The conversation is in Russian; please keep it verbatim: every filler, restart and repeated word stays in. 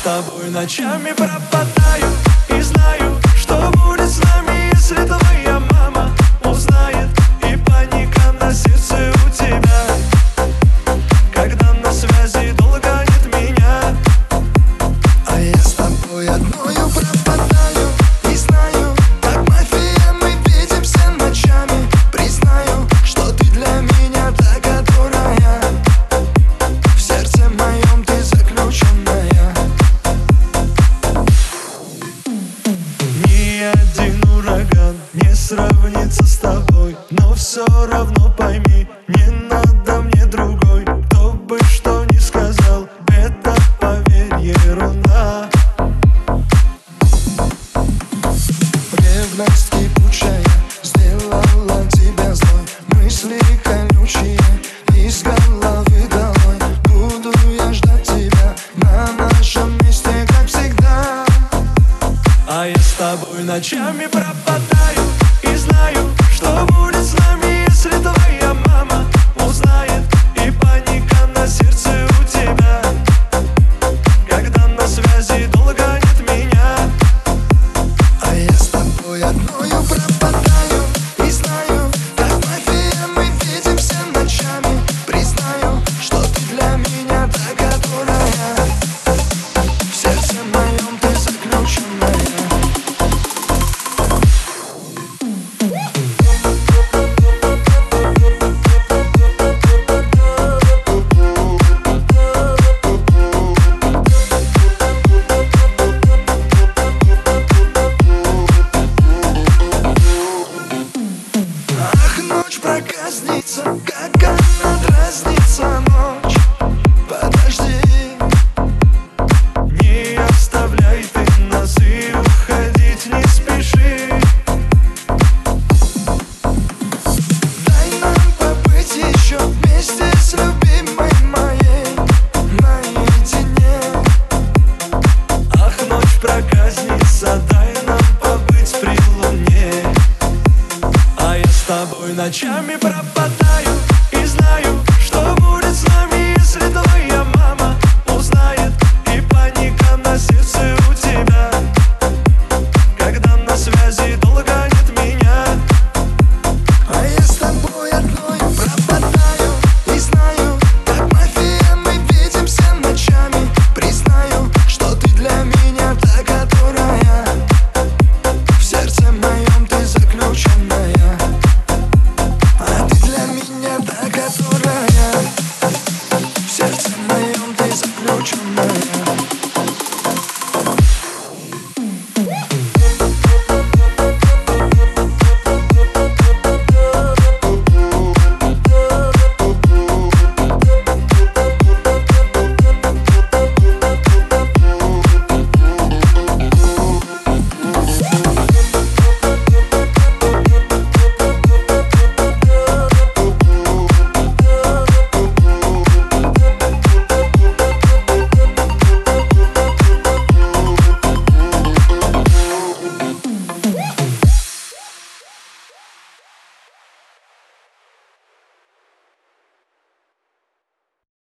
тобой ночами пропадаю и знаю, что будет с нами, если твоя мама узнает. И паника на сердце у тебя, когда на связи долго нет меня. А я с тобой одною пропадаю и знаю, как мафия мы видимся ночами. Признаю, что ты для меня та, которая в сердце моем ты заключенная. Ни один ураган не сравнится с тобой, но все равно пойми, не надо мне другой. Кто бы что ни сказал, это, поверь, ерунда. Ревность кипучая сделала тебя злой. Мысли колючие из головы долой. Буду я ждать тебя на нашем месте, как всегда. А я с тобой ночами пропадаю и знаю, что будет с нами, если твоя мама узнает. И паника на сердце у тебя, когда на связи долго нет меня. А я с тобой одною пропадаю и знаю, как мафия мы видимся ночами. Признаю, что ты для меня та, которая в сердце моем ты заключенная. Ах, ночь проказница, как она дразнится, ночь. Подожди, Не оставляй ты нас и уходить не спеши. дай нам побыть еще вместе с любимой моей наедине. Ах, ночь проказница, дай нам побыть при луне. А я с тобой ночами пропадаю и знаю, что будет с нами, если твоя мама узнает. И паника на сердце у тебя, когда на связи долго нет меня. А я с тобой одною пропадаю и знаю, как мафия мы видимся ночами. Признаю, что ты для меня та, которая в сердце моем ты заключенная. А ты для меня та, которая в сердце моем ты заключенная.